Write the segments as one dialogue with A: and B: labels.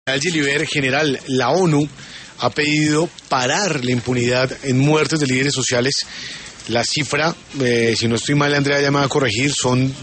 A: Gilliver, general, la ONU ha pedido parar la impunidad en muertes de líderes sociales. La cifra, si no estoy mal, Andrea ya me va a corregir, son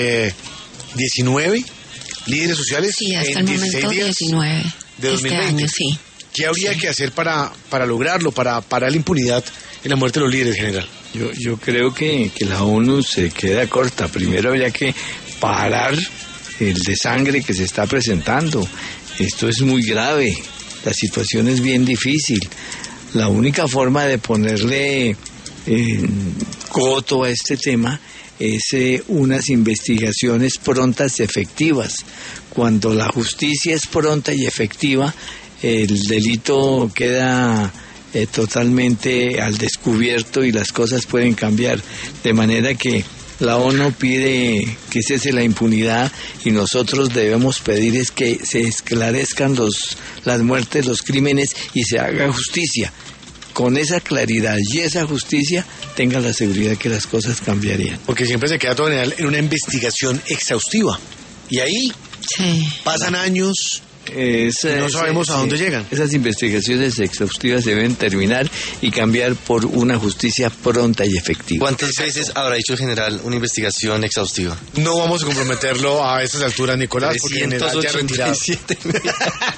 A: 19 líderes sociales
B: sí, hasta
A: en
B: el
A: 16
B: momento
A: días
B: 19
A: de 2020.
B: este año, sí.
A: ¿Qué habría que hacer para lograrlo, para parar la impunidad en la muerte de los líderes, general?
C: Yo creo que la ONU se queda corta. Primero habría que parar el desangre que se está presentando. Esto es muy grave, la situación es bien difícil. La única forma de ponerle coto a este tema es unas investigaciones prontas y efectivas. Cuando la justicia es pronta y efectiva, el delito queda totalmente al descubierto y las cosas pueden cambiar. De manera que la ONU pide que cese la impunidad y nosotros debemos pedir es que se esclarezcan las muertes, los crímenes y se haga justicia. Con esa claridad y esa justicia, tenga la seguridad que las cosas cambiarían.
A: Porque siempre se queda todo en una investigación exhaustiva. Y ahí pasan años y no sabemos a dónde llegan.
C: Esas investigaciones exhaustivas deben terminar y cambiar por una justicia pronta y efectiva.
D: ¿Cuántas veces habrá dicho el general una investigación exhaustiva?
A: No vamos a comprometerlo a estas alturas, Nicolás, porque el general ya retirado.